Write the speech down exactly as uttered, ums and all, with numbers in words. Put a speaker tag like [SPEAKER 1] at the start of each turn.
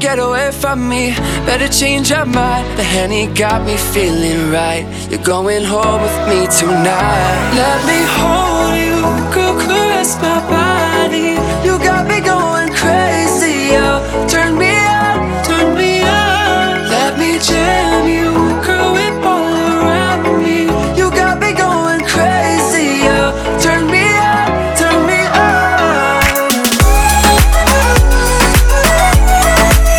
[SPEAKER 1] get away from me. Better change your mind. The Henny got me feeling right. You're going home with me tonight. Let me hold you, go caress my body.